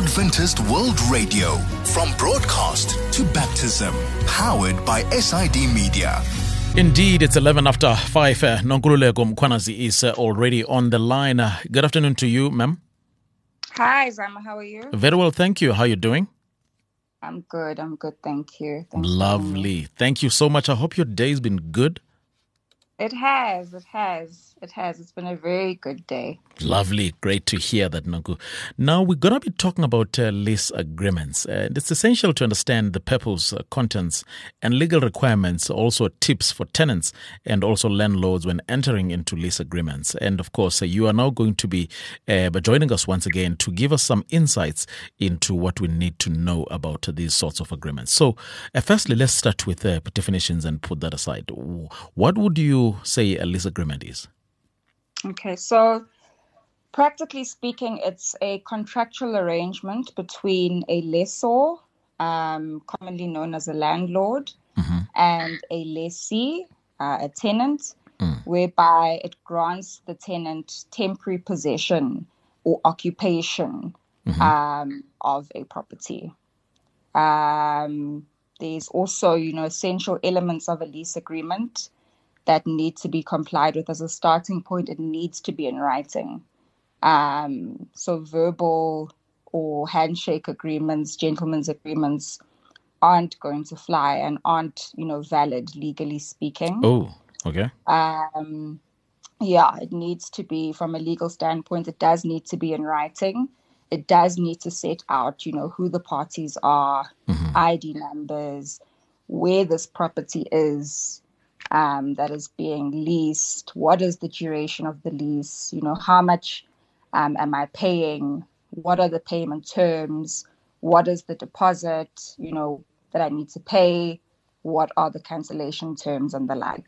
Adventist World Radio, from broadcast to baptism, powered by SID Media. Indeed, it's 11 after 5. Nonkululeko Mkhwanazi is already on the line. Good afternoon to you, ma'am. Hi, Zama. How are you? Very well, thank you. How are you doing? I'm good. Thank you. Thanks. Lovely. Thank you so much. I hope your day's been good. It has. It's been a very good day. Lovely. Great to hear that, Nonku. Now, we're going to be talking about lease agreements. It's essential to understand the purpose, contents, and legal requirements, also tips for tenants and also landlords when entering into lease agreements. And of course, you are now going to be joining us once again to give us some insights into what we need to know about these sorts of agreements. So, firstly, let's start with definitions and put that aside. What would you say a lease agreement is? Okay, so practically speaking, it's a contractual arrangement between a lessor, commonly known as a landlord, and a lessee, a tenant, whereby it grants the tenant temporary possession or occupation of a property. There's also, essential elements of a lease agreement that need to be complied with. As a starting point, it needs to be in writing. So verbal or handshake agreements, gentlemen's agreements aren't going to fly and aren't, valid legally speaking. Oh, okay. It needs to be, from a legal standpoint, it does need to be in writing. It does need to set out, who the parties are, ID numbers, where this property is, that is being leased, what is the duration of the lease, how much am I paying, what are the payment terms, what is the deposit, that I need to pay, what are the cancellation terms and the like.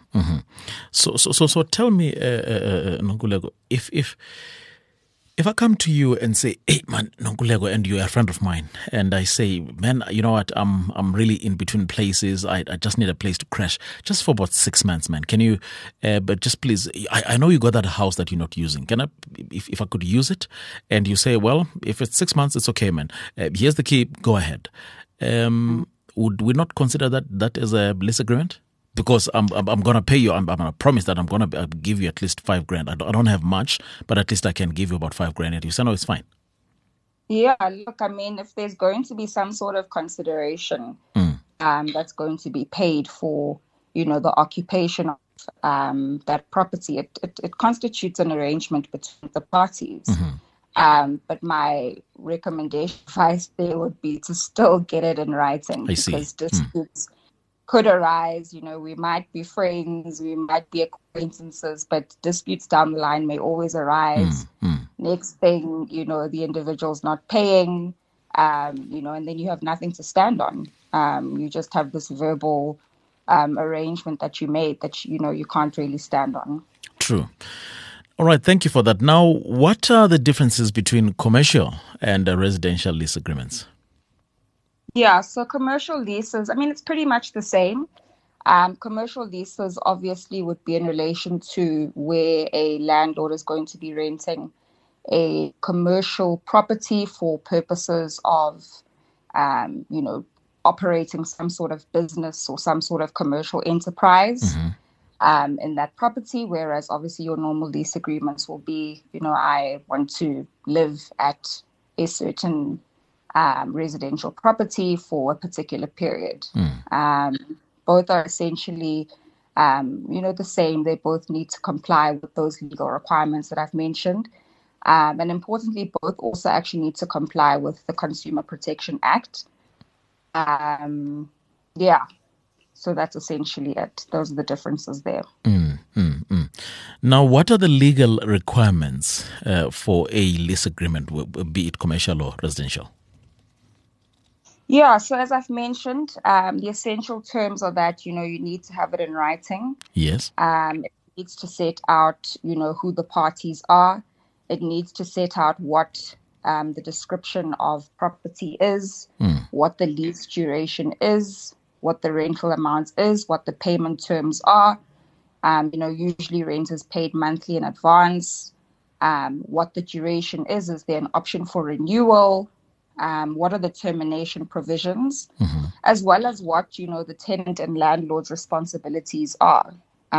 So tell me, Nonkululeko, if I come to you and say, hey, man, Nonkululeko, and you're a friend of mine, and I say, man, you know what, I'm really in between places. I just need a place to crash just for about 6 months, man. Can you, but just please, I know you got that house that you're not using. Can I, if I could use it? And you say, well, if it's 6 months, it's okay, man. Here's the key, go ahead. Would we not consider that as a lease agreement? Because I'm going to pay you, I'm going to promise that I'm going to give you at least $5,000. I don't have much, but at least I can give you about $5,000. And you say, no, it's fine. Yeah, look, if there's going to be some sort of consideration that's going to be paid for, the occupation of that property, it constitutes an arrangement between the parties. But my recommendation, advice there would be to still get it in writing. I see. Because disputes could arise, we might be friends, we might be acquaintances, but disputes down the line may always arise. Next thing, the individual's not paying, and then you have nothing to stand on. You just have this verbal arrangement that you made that, you can't really stand on. True. All right, thank you for that. Now, what are the differences between commercial and residential lease agreements? Yeah, so commercial leases, it's pretty much the same. Commercial leases obviously would be in relation to where a landlord is going to be renting a commercial property for purposes of, operating some sort of business or some sort of commercial enterprise in that property, whereas obviously your normal lease agreements will be, I want to live at a certain residential property for a particular period. Both are essentially, the same. They both need to comply with those legal requirements that I've mentioned. And importantly, both also actually need to comply with the Consumer Protection Act. So that's essentially it. Those are the differences there. Now, what are the legal requirements for a lease agreement, be it commercial or residential? Yeah, so as I've mentioned, the essential terms are that, you need to have it in writing. Yes. It needs to set out, who the parties are. It needs to set out what the description of property is, what the lease duration is, what the rental amount is, what the payment terms are. Usually rent is paid monthly in advance. What the duration is there an option for renewal? what are the termination provisions, as well as what, the tenant and landlord's responsibilities are.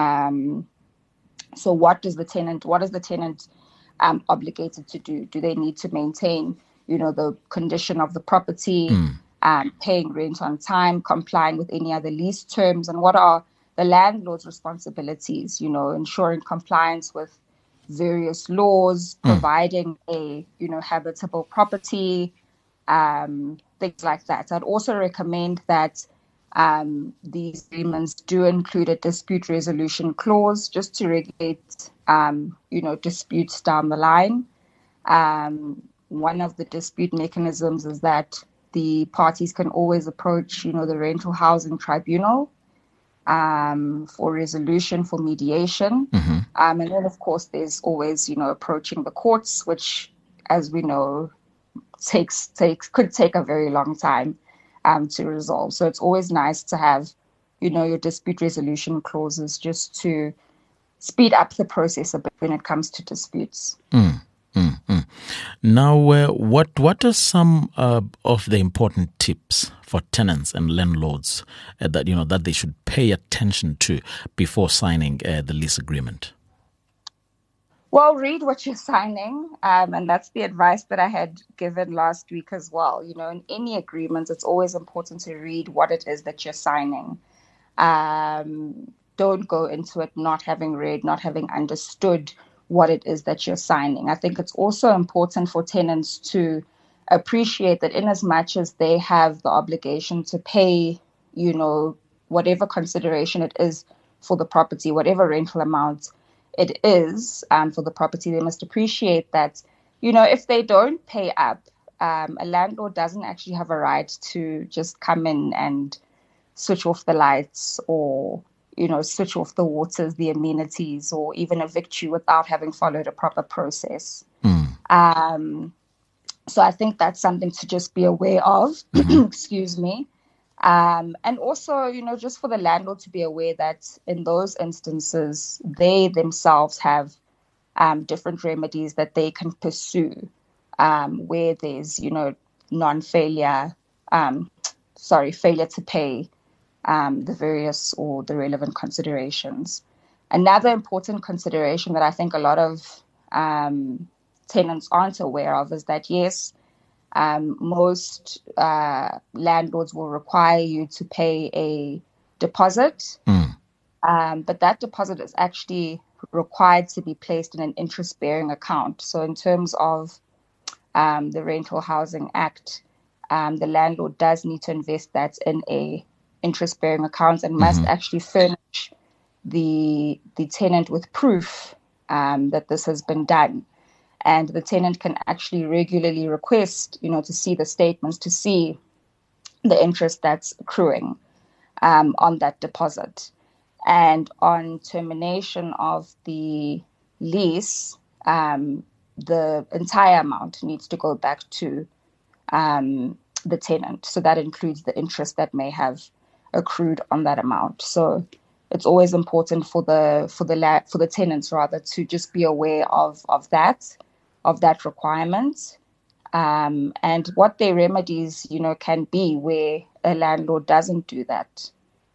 So what is the tenant obligated to do? Do they need to maintain, the condition of the property, paying rent on time, complying with any other lease terms? And what are the landlord's responsibilities, ensuring compliance with various laws, providing a, habitable property, things like that. I'd also recommend that these agreements do include a dispute resolution clause just to regulate, disputes down the line. One of the dispute mechanisms is that the parties can always approach, the rental housing tribunal for resolution, for mediation. And then, of course, there's always, approaching the courts, which, as we know, could take a very long time to resolve. So it's always nice to have, your dispute resolution clauses just to speed up the process a bit when it comes to disputes. Now, what are some of the important tips for tenants and landlords that they should pay attention to before signing the lease agreement? Well, read what you're signing, and that's the advice that I had given last week as well. In any agreement, it's always important to read what it is that you're signing. Don't go into it not having read, not having understood what it is that you're signing. I think it's also important for tenants to appreciate that in as much as they have the obligation to pay, whatever consideration it is for the property, whatever rental amount it is for the property, they must appreciate that, if they don't pay up, a landlord doesn't actually have a right to just come in and switch off the lights or, switch off the waters, the amenities, or even evict you without having followed a proper process. So I think that's something to just be aware of. Excuse me. And also, just for the landlord to be aware that in those instances, they themselves have different remedies that they can pursue where there's, failure to pay the various or the relevant considerations. Another important consideration that I think a lot of tenants aren't aware of is that, yes, most landlords will require you to pay a deposit, but that deposit is actually required to be placed in an interest-bearing account. So in terms of the Rental Housing Act, the landlord does need to invest that in a interest-bearing account and must actually furnish the tenant with proof that this has been done. And the tenant can actually regularly request, to see the statements, to see the interest that's accruing on that deposit. And on termination of the lease, the entire amount needs to go back to the tenant. So that includes the interest that may have accrued on that amount. So it's always important for the tenants rather to just be aware of that requirement, and what their remedies, can be where a landlord doesn't do that.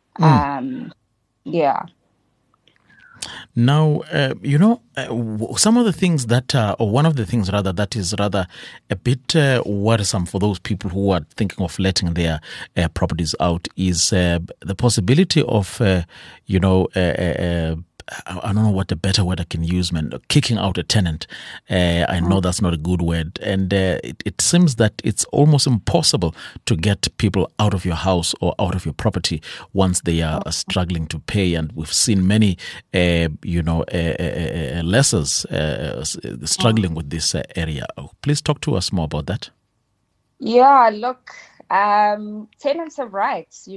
Now, some of the things or one of the things rather, that is rather a bit worrisome for those people who are thinking of letting their properties out is the possibility of, I don't know what a better word I can use, man. Kicking out a tenant. I know that's not a good word. And it seems that it's almost impossible to get people out of your house or out of your property once they are struggling to pay. And we've seen many, lessors struggling with this area. Please talk to us more about that. Yeah, look, tenants have rights,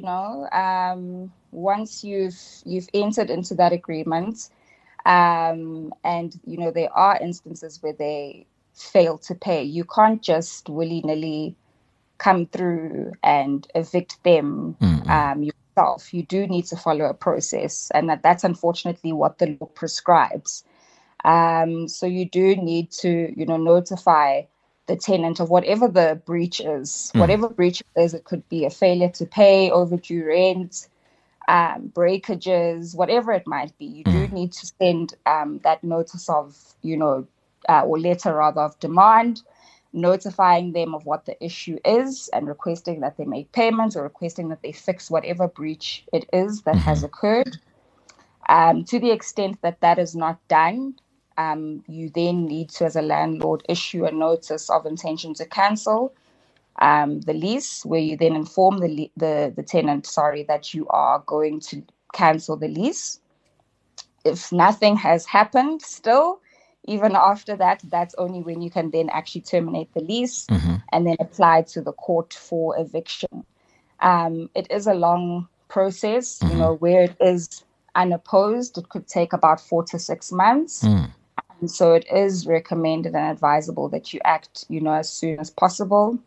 once you've entered into that agreement, and there are instances where they fail to pay, you can't just willy-nilly come through and evict them yourself. You do need to follow a process, and that's unfortunately what the law prescribes. So you do need to notify the tenant of whatever the breach is. Whatever breach it is, it could be a failure to pay, overdue rent, breakages, whatever it might be. You do need to send that notice of, or letter rather of demand, notifying them of what the issue is and requesting that they make payments or requesting that they fix whatever breach it is that has occurred. To the extent that that is not done, you then need to, as a landlord, issue a notice of intention to cancel the lease, where you then inform the tenant, that you are going to cancel the lease. If nothing has happened still, even after that, that's only when you can then actually terminate the lease and then apply to the court for eviction. It is a long process, where it is unopposed. It could take about 4 to 6 months. And so it is recommended and advisable that you act, as soon as possible.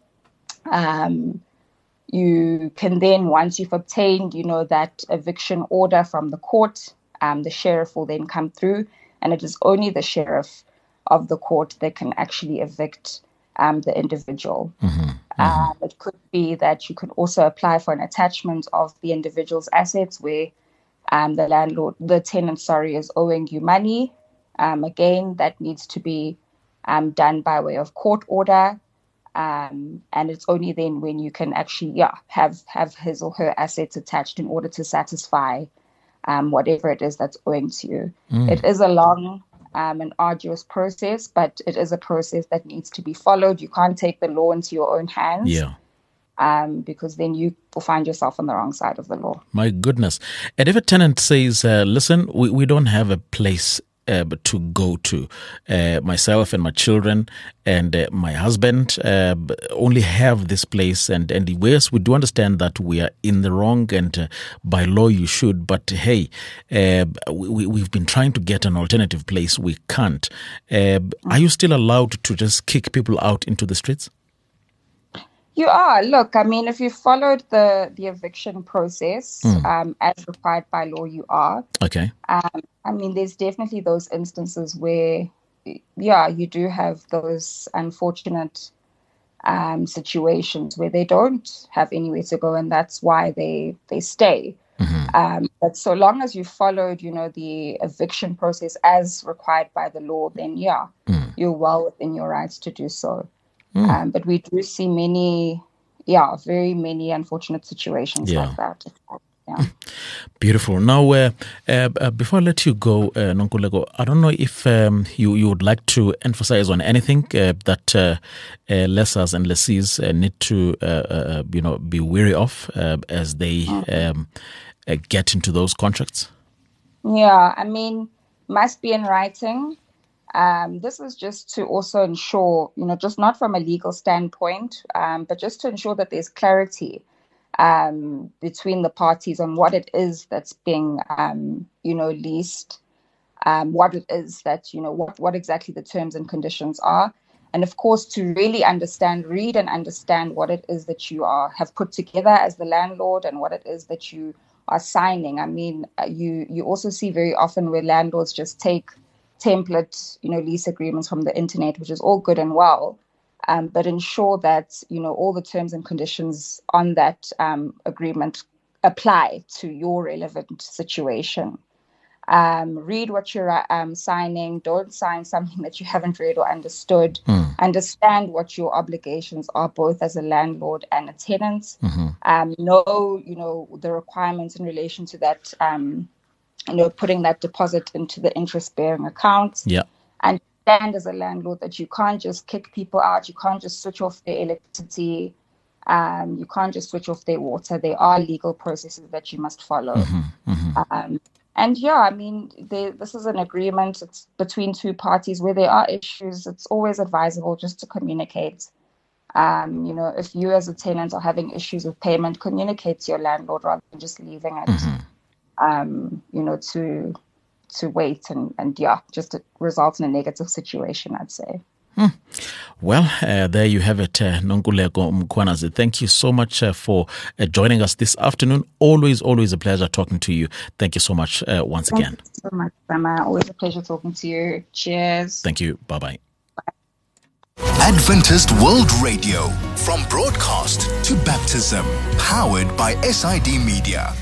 You can then, once you've obtained, that eviction order from the court, the sheriff will then come through, and it is only the sheriff of the court that can actually evict the individual. It could be that you could also apply for an attachment of the individual's assets where the tenant is owing you money. Again, that needs to be done by way of court order. And it's only then when you can actually have his or her assets attached in order to satisfy whatever it is that's owing to you. It is a long and arduous process, but it is a process that needs to be followed. You can't take the law into your own hands. Because then you will find yourself on the wrong side of the law. My goodness. And if a tenant says, listen, we don't have a place to go to. Myself and my children and my husband only have this place. And yes, we do understand that we are in the wrong, and by law you should. But hey, we've been trying to get an alternative place. We can't. Are you still allowed to just kick people out into the streets? You are. Look, I mean, if you followed the eviction process as required by law, you are. Okay. I mean, there's definitely those instances where, you do have those unfortunate situations where they don't have anywhere to go, and that's why they stay. But so long as you followed, the eviction process as required by the law, then you're well within your rights to do so. But we do see very many unfortunate situations like that. Beautiful. Now, before I let you go, Nonkululeko, I don't know if you would like to emphasize on anything that lessors and lessees need to be wary of as they get into those contracts. Yeah, I mean, must be in writing. This is just to also ensure, just not from a legal standpoint, but just to ensure that there's clarity between the parties on what it is that's being, leased, what it is that, what exactly the terms and conditions are. And of course, to really read and understand what it is that you have put together as the landlord and what it is that you are signing. I mean, you also see very often where landlords just take template, lease agreements from the internet, which is all good and well, but ensure that, all the terms and conditions on that agreement apply to your relevant situation. Read what you're signing. Don't sign something that you haven't read or understood. Understand what your obligations are, both as a landlord and a tenant. Know, the requirements in relation to that, putting that deposit into the interest-bearing account. And stand as a landlord that you can't just kick people out. You can't just switch off their electricity. You can't just switch off their water. There are legal processes that you must follow. This is an agreement. It's between two parties where there are issues. It's always advisable just to communicate. If you as a tenant are having issues with payment, communicate to your landlord rather than just leaving it. To wait and just to result in a negative situation, I'd say. Well, there you have it, Nonkululeko Mkhwanazi. Thank you so much for joining us this afternoon. Always a pleasure talking to you. Thank you so much once again. Thank you so much, Sama. Always a pleasure talking to you. Cheers. Thank you. Bye-bye. Bye. Adventist World Radio, from broadcast to baptism, powered by SID Media.